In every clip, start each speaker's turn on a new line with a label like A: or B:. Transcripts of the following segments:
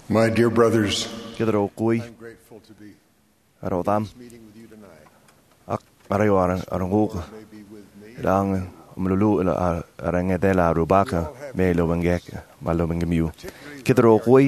A: My dear brothers,
B: Kidro kui
A: I'm grateful to be
B: arodam
A: meeting with you tonight.
B: ak arayo aranguk
A: May be with me.
B: lang mlulu arangedela rubaka melo bangek malo bangemiu. Kidro kui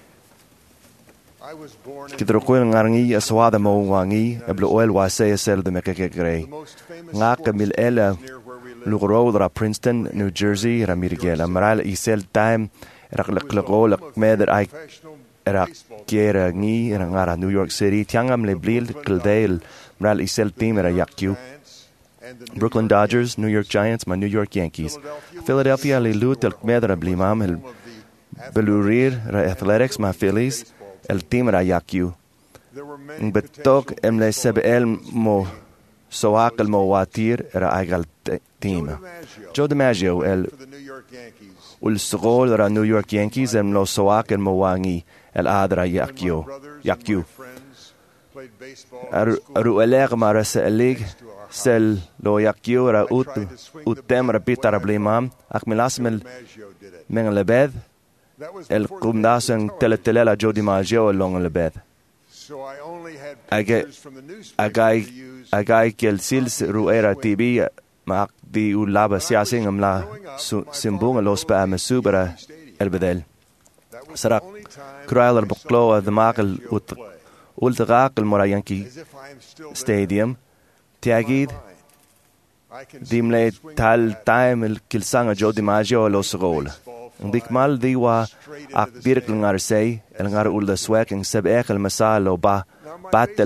A: I was born in
B: kidro kui ngarangi aswada mo wangi eblo oil wase sel de mekeke grey.
A: the most famous
B: Ngak mil ela
A: near where we live.
B: lugro ra Princeton, New Jersey, ramirgela maral isel time raklaqol meder ai
A: Professional
B: era
A: baseball
B: kiera ngi era ngara New York City tiangam le blil kildale maral isel team era yakyu
A: Giants and the
B: Brooklyn Dodgers, New York Giants, my New York Yankees. Philadelphia li lut el medra blimam el belurir ra Athletics, my Phillies, el team ra yakyu.
A: there were many
B: Betok em le sebel mo soak el mo watir era aigal team. Joe DiMaggio el
A: for the New York Yankees.
B: ulsgol ra New York Yankees em lo soak el mo wangi el adra yakyu.
A: Yakyu. Played baseball.
B: Aru eleg mara se elig sel lo yakyu ra ut tem ra pitara blimam ak milasmel
A: Maggio did it.
B: men lebed
A: That was
B: el
A: before the
B: kumdasen
A: digital television.
B: teletelela Joe DiMaggio long lebed.
A: So I only had
B: Aga-
A: pictures from the newspaper to
B: Agay
A: use.
B: agay kel sils ruera TV mak di ulaba siasing amla simbung los pa mesubra el bedel.
A: That was
B: Sarak
A: the only time
B: kruil er
A: I
B: boklo
A: saw
B: the makel
A: Maggio
B: ut
A: play.
B: ultrak el mora Yankee
A: As if I am still there
B: Stadium
A: in my
B: tiagid
A: mind. I can see
B: dimle
A: the swing
B: tal
A: bat
B: time el kilsanga Joe DiMaggio los rol. Ndik mal di wa ak birk ngar sei el ngar ulda sweking seb ekel masalo ba batel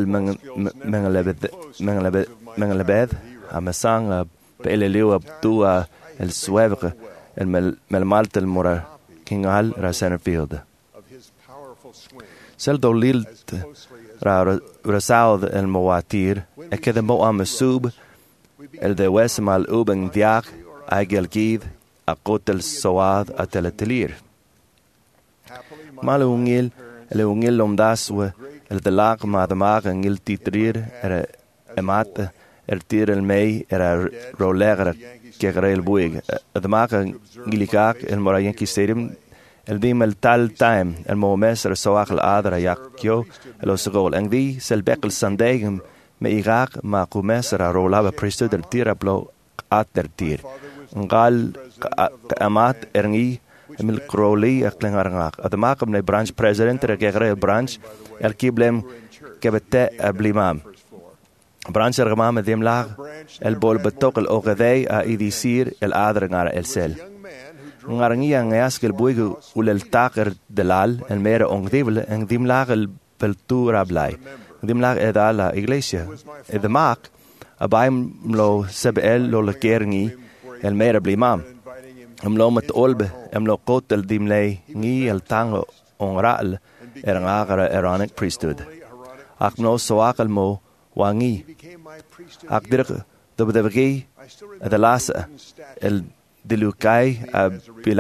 B: mengelebed amasang peleleu abdu el swevre el mel maltel mora kingal ra center field.
A: of his powerful swing
B: Sel do lilt
A: as closely as
B: ra saud el moatir e kede mo amasub el de wesmal uben diak agel gid a kotel soad a teletelir.
A: happily my
B: Mal ungil el ungil lomdaswe el de lag ma de mag ngil titrir emat tir el mei era rolegre kegrel buig de mag gilikak el mora Yankee Stadium el dim el tal time el momes er soak el adra yakyo el osgol en di sel bekel sandegem me Irak ma kumes era rolaba priesthood el tira blo at der tir ngal amat erngi Emil Crowley a klingarangak. At makam na branch president er gegre branch el kiblem kebete a blimam. Branch er gamam dem lag el bol betok el ogedei a idisir el adrengar el sel.
A: young man who drove
B: Ngarangi ang askel buigu ul el taker delal el mere ongdivel en dim lag el peltura blai. Dim lag eda la iglesia. Ed mak abaim lo sebel lo lekerngi el mere blimam.
A: inviting him
B: Lo met olbe lo kotel dimlei ngi el tango onral ngagara Aaronic priesthood. Ak no soakal mo wangi
A: became my priesthood
B: ak dirk dobdevgi
A: I still
B: the last el dilukai a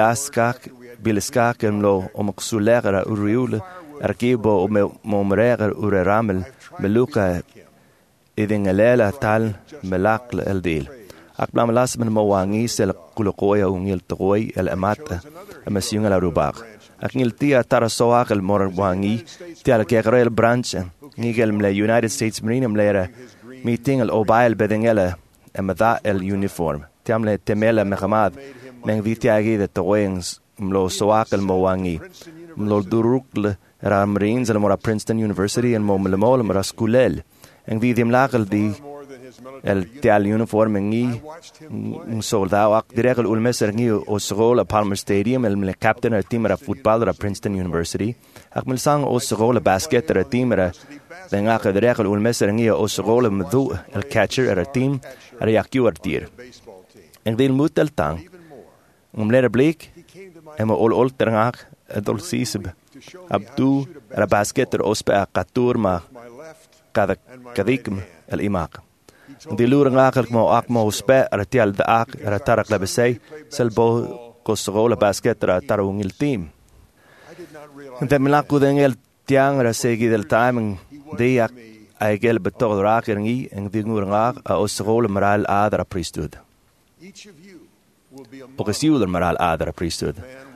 B: bilaskak lo omxulegera uriul arkibo momreger uramel meluka idingelela tal melakl el dil. Ak blam las men mo wangi sel kulokoya ungil toy el amata amasyung la rubak. Ak ngil tia tarasoak el mor wangi tia kegre el branch ngigel mle United States Marine mlera meeting el obail bedengela amada el uniform. Tiamle temela mehamad meng vitiagi de toyings mlo soak el mo wangi. Mlo durukle ra Marines el mora Princeton University en mo mlemol mora skulel. En vidim lagel di
A: more than his military
B: el tial uniform ngi
A: watched him play.
B: soldado ak direk el ulmeser ngi osrol a Palmer Stadium el captain el team era football era Princeton University ak milsang osrol a basket era team era denga ke direk el ulmeser ngi osrol mdu el catcher era team era yakyu artir
A: Baseball team.
B: en dil mutel tang umlere blik
A: He came to my
B: em ol terngak dol sisb
A: to show me
B: abdu era basket er ospe a katur ma
A: my left
B: kada kadikm el imak di lura ngakal mo akmo spe artial da ak ratarak labesay selbo kosrola basket ra tarungil team
A: I did not realize
B: de milaku dengel tiang ra segi del timing de ak aigel betog rakengi en di ngur ngak a osrola moral adra priesthood
A: each of you will be a
B: o kesiul moral adra priesthood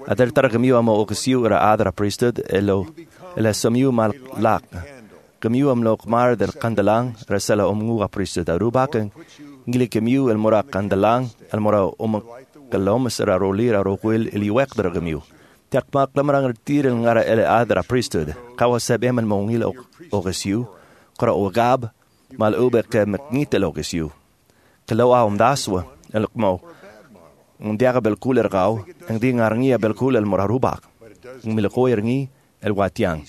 B: Adar tar gamiu am o gesiu adra priesthood elo samiu mal lak. Gamiu am lo kmar del kandalang resela omngu priesthood arubaken ngili gamiu el mora kandalang el mora kalomas rolira roquil iliwek der gamiu. Tak mak lamarang tir ngara el adra priesthood. Kawasab eman mongil o gesiu kora o gab mal ubek meknit el o gesiu. Kalau daswa el kmo ng diaga bel kuler gau ang di ngarngia bel kulel morarubak ng milakoyer ngi el watiang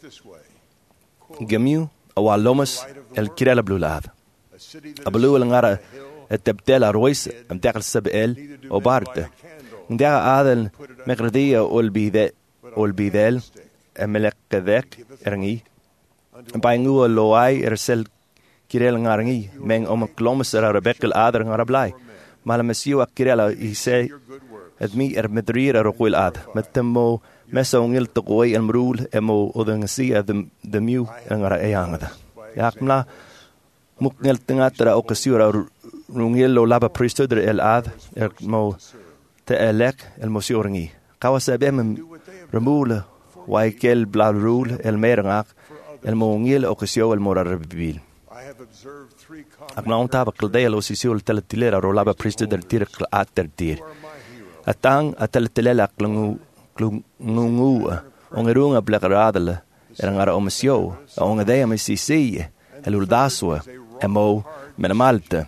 B: gamiu awalomas el kirela blulad ablu el ngara etebtela rois am diaga sabel o barte ng diaga adel megradia olbidel emelek kedek erngi baingu loai ersel kirel ngarngi meng klomas rebekel ader ngarablai Malam mesiu akirela ise admi medrir roquil ad metemo mesongil toqoi amrul emo odangsi the miu ngara eyangada yakmla mukngel tengatra okasiura rungil lo laba priesthood el ad mo te elek el mosioringi kawasabem remule waikel bladrul el merangak el mongil okasio el morarbil Aknaon taba kaldea sisiul teletilera rolaba priesthood del tir ater tir. Atang ateletelela klungu ongerunga blakaradele erangara omisio ongadea misisi el uldaswa emo menamalte.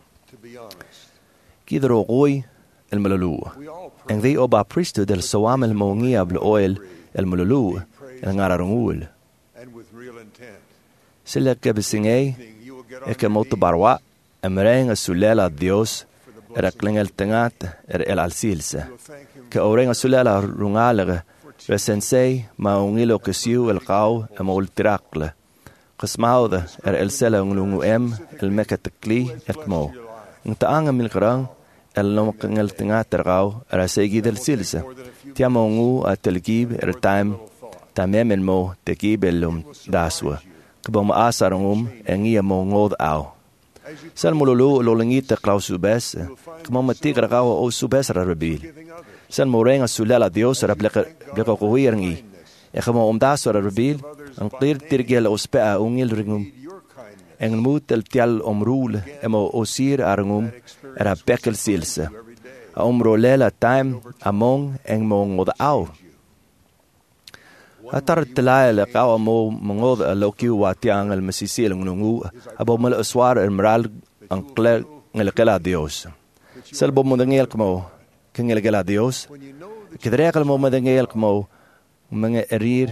B: Kidro goi el malulu. En the oba priesthood del soam el mongia bl oil el malulu erangara rungul. Sila kebisingay Eke moto barwa, emrenga sulela Dios, era klingel tengat, el alsilse. Ke orenga sulela rungalega, resensei, ma ungilo kesiu el kau, emo ultirakle. Kesmaude, el sela unglungu el mekatekli, mo. Ngtaanga milgrang, el nomkengel tengat kau, era segi del silse. Tiamo ungu atelgib, tamem mo, tegib el daswa. Kebom asarungum engia mongod au. Sel mululu lolingita klausubes, kemom tigra gau o subes rabil. Sel morenga sulela Dios rableka kowierngi. Ekemo omdaso rabil, ang clear tirgel ospea ungil ringum. Eng mut el tial omrul emo osir arungum era bekel silse. A omrolela time among eng mongod au. Atar telaile kau mo mongod lokiu watiang el mesisil ngungu abo mal aswar el moral ancle ngelkela Dios sel bo modengel kmo kengelkela Dios kidrekel mo modengel kmo menger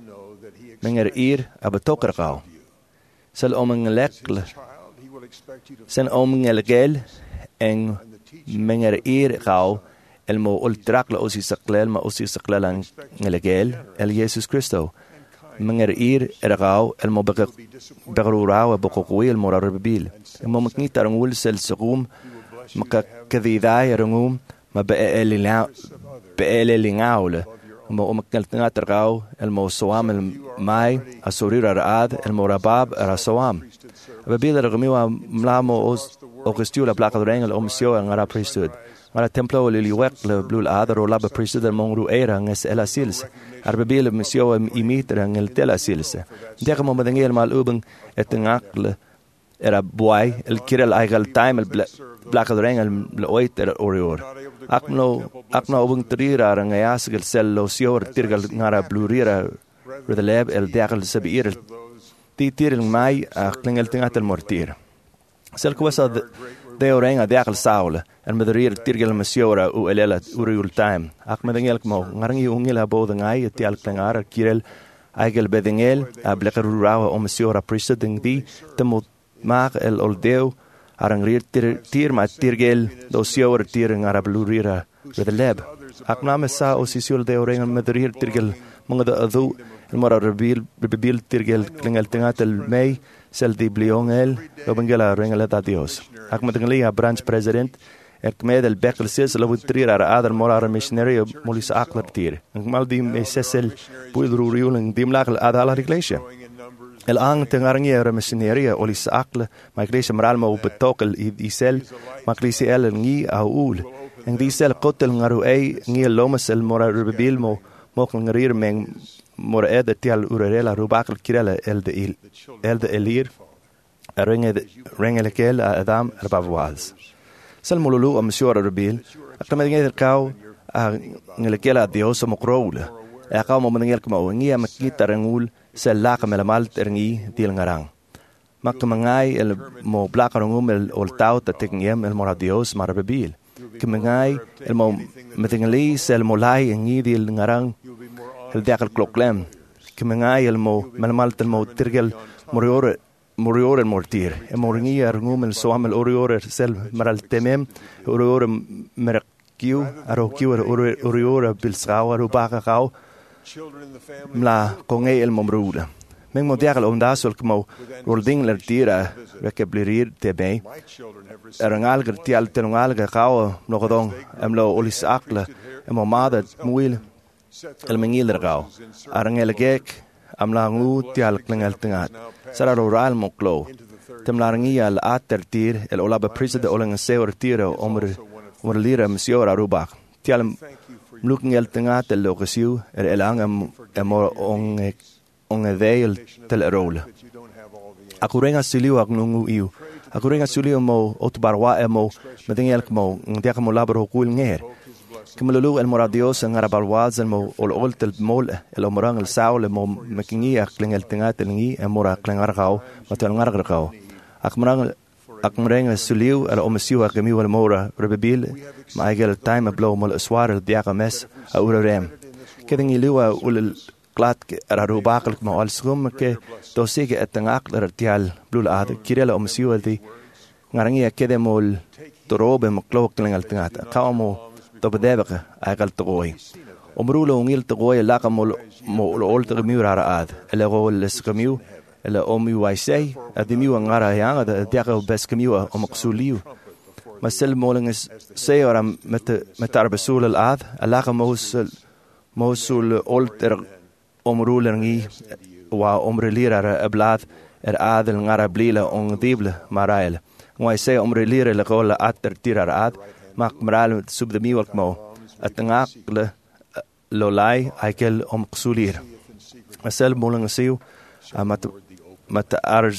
B: abatoker kau sel omengelekle sen omengelgel en menger kau el mo ultrakla osi saklel ma osi saklalan ngelegel el Jesus Christo menger ergau el mo begrurau bokoi el morarbil el mo maknita rangul sel segum maka kadidai rangum ma beelilingaule mo maknaltnga tergau el mo soam el mai asurira raad el morabab rasoam bebil ragmiwa mlamo os okestiula placa dorengel omsio ngara priesthood Mara templo liliwek le blul adro laba priesthood del mongru era nges ela sils. Arbebil misio imiter ngel tela sils. Deka mo madengel mal ubeng etengakle era boy el kirel aigal time el black reng el oit er orior. Akno ubeng trira ngayas gel sello sior tirgal ngara blurira redeleb el dekel sabir ti tiril mai klingel tingat el mortir. Sel kwasa de orenga dekel saule en medrir tirgel mesiora u elela uriul time ak medengel mo ngarangi ungila bodngai tial klengar kirel aigel bedengel a blekerura o mesiora priesthood di temo mag el oldeu arangrir tir ma tirgel do sior tir ngara blurira with the lab ak namesa o sisiul de orenga medrir tirgel mongda adu el mora rebil tirgel klengel tingat el mei sel di bliongel obengela rengela da Dios ak medengli a branch president Ekmed el bekel sis lo utrir ar adar morar missionary molis aklar tir. Mal di mesesel puidru riuling dim lakal adala iglesia. El ang tengarngi er missionary olis akla ma iglesia moral mo betokel isel ma iglesia el ngi au ul. Ang di sel kotel ngaru ay ngi lomas el mora rebil mo ngarir meng mora ed tial urerela rubakal kirela el de elir rengel kel adam arbavwaz. Sel molulu am sura rebil aktamedinge el kau ngel kel a dios mo kroula. Kau mo mengel kmo ngi am kita rengul sel lak melamal terngi dil ngarang. Makmangai el mo blakarongum el oltau ta tekngem el mora dios marbebil. Kemengai el mo metingali sel molai ngi dil ngarang el diakal kloklem. Kemengai el mo melamal tel mo tirgel moriore el mortir. El moringi arngum el soam el oriore sel maral temem oriore merakkiu arokiu el oriore bilsrau arubaka kau mla konge el momruda. Meng mo diakal ondasul kmo rolding ler tira rekeblirir tebe. Erangal gertial tenungal kau nokodong emlo olis akla emo mada muil el mengil kau. Arangel gek amla ngu tial klengel tengat. Sara roral moklo. Temlarangi al ater tir el olaba prisa de oleng seur tira omer lira monsieur arubak. Tial mluking el tengat el lokasiu el angam emo on veil tel rola. Akurenga suliu agnungu iu. Akurenga suliu mo otbarwa emo medingel mo ndiak mo labro kul nger. Kemlulu el moradios ngarabalwaz el mo ol tel mol el omrang el saul mo mekingi aklengel tingat ngi emora klengargau matel ngargau. Akmreng suliu el omsiu akemi el mora rebebil maigel time blow mol swar el diagames a urarem. Kedingi liwa ul glad arubakal mo al sum ke dosige etangak tial blul ad kirela omsiu di ngarangi kedemol torobe mo klok klengal tingat kawmo tobdebeke agal toy omrulo ngil toy lakamol mo olter miurara ad ele gol skamiu ele omu waisei adimiu ngara yanga de diago beskamiu omxuliu masel moling is seora met arbesul al ad alakamos mosul olter omruler ngi wa omrelira blad adel ngara blila on dible marail ngoi se omrelira le gol atter tirar ad mak maral sub de miwak mo atngak le lolai aikel omxulir masel moling siu mat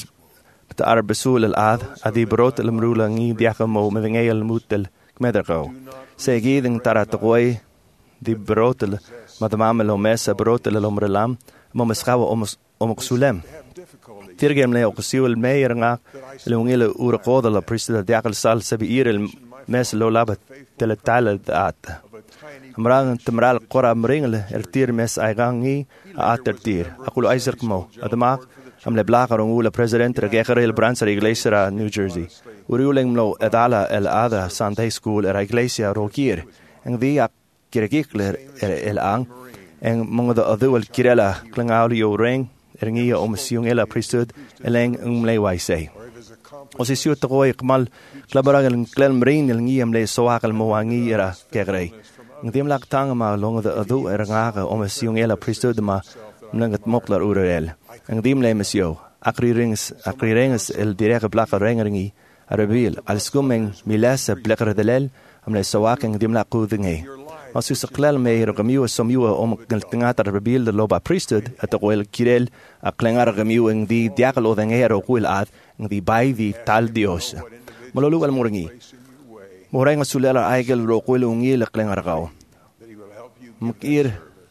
B: arbesul al ad adi brot el mrula ngi diakamo met ngel mutel kmedergo se giding taratoi di brotel madamamelo mesa brotel omrelam momeschawa omxulem tirgem le oksiul meyer nga le ungile urqoda la prista diakal sal sabiir el mes lo labat teletal at amrang temral qora mringle tir mes aigangi atertir aqulo aiserkmo admak amle blagarong ula president regerer el brancer iglesia New Jersey uriuleng lo edala el ada Sunday school era iglesia rokir en dia kirkikler el ang en mga adual kirela klangaulio ring ngia omsiung ela priesthood eleng umlewai say osisio toy kmal klabarang klem ring ngia mle soakal moangi era kegrei ndim lak tang ma long the adu nga omsiung ela priesthood ma nangat moklar urel ndim le mesio akrirings el direct blaka ringi arabil al skumeng milasa blakar delel amle soaking ndim la kudinge Als u klel me rogamiu somiu tingat rebil de loba priesthood at oil kirel a klengar gamiu en di diakalo dengero kuil ad en di bai di tal dios mololu al moringi moreng sulela aigel ro kuil ungi le klengar gao mkir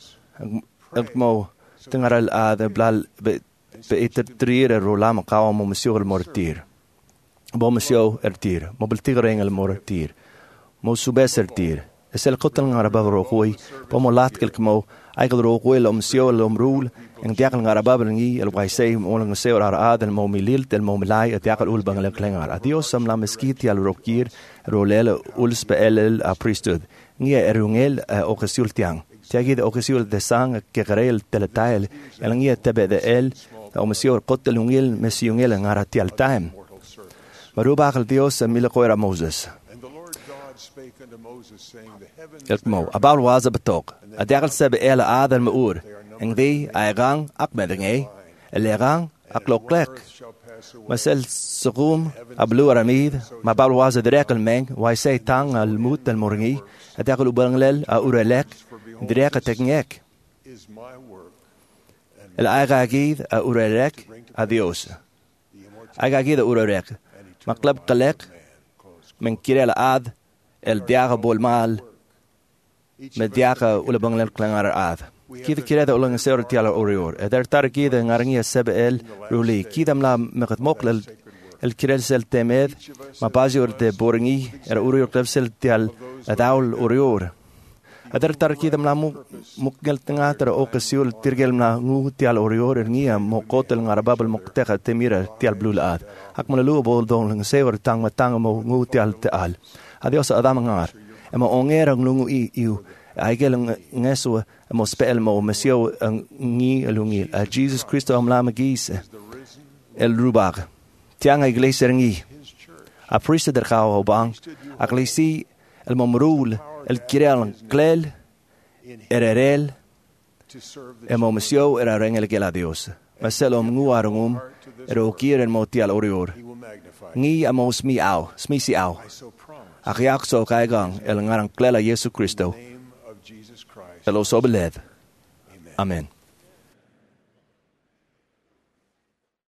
B: mo tingaral ad blal be etertrier rolam kao mo monsieur mortir bo monsieur ertir mo beltigreng el mortir mo subesertir es el qotel ngaraba roqoy pomo latkel kmo aigel roqoy lom siol lom rul en diakal ngaraba ngi el waisay mo lang seor ar adel mo milil tel mo milay diakal ul bangal klengar adios sam la meskiti al rokir rolel uls pel a priesthood ngi erungel okesul tiang tiagid okesul de sang que grel teletail el ngi tebe de el o monsieur qotel ungil mesiungel ngarati al time maruba al dios milkoira Moses Elkmo about was a betok. A dergel sebe ele adel meur. En die aigang ak medinge. Elerang ak loklek. Masel Sogum, a blue aramid, ma bal was a drekel meng, why say tang al mut al moringi, a dekel ubanglel, a urelek, dreka tekniek.
A: is my work
B: El agagid, a urelek, a Dios. Agagid, a urelek. Ma club kalek, men kirel ad, el diaga bolmal, me diaga ulabanglel klangar ad. Kida kireda ulang seur tiala orior. Eder tar kida ngarangia sebe el ruli. Kida mla mekat mokl el kirel sel temed. Ma bazior de boringi er orior klev sel tial adaul orior. Eder tar kida mla mukgel tengater okasiul tirgel mla ngu tial orior er ngia mokotel ngarababel mokteka temira tial blul ad. Ak mla luo bol dong lang seur tang matang mo ngu tial teal. Adios adam ngar. Ema ongera nglungu iu. Aigel ngeso mo spel mo mesio ngi alungi a Jesus Christo amlama gise el rubag tiang iglesia ngi a priest der khao bang aglisi el momrul el kirel klel ererel emo mesio era rengel gela Dios maselom nguarungum ero kiren motial orior ngi amos mi au smisi au agiak so kaigang el ngarang klela Yesu Christo Los obeled. Amen.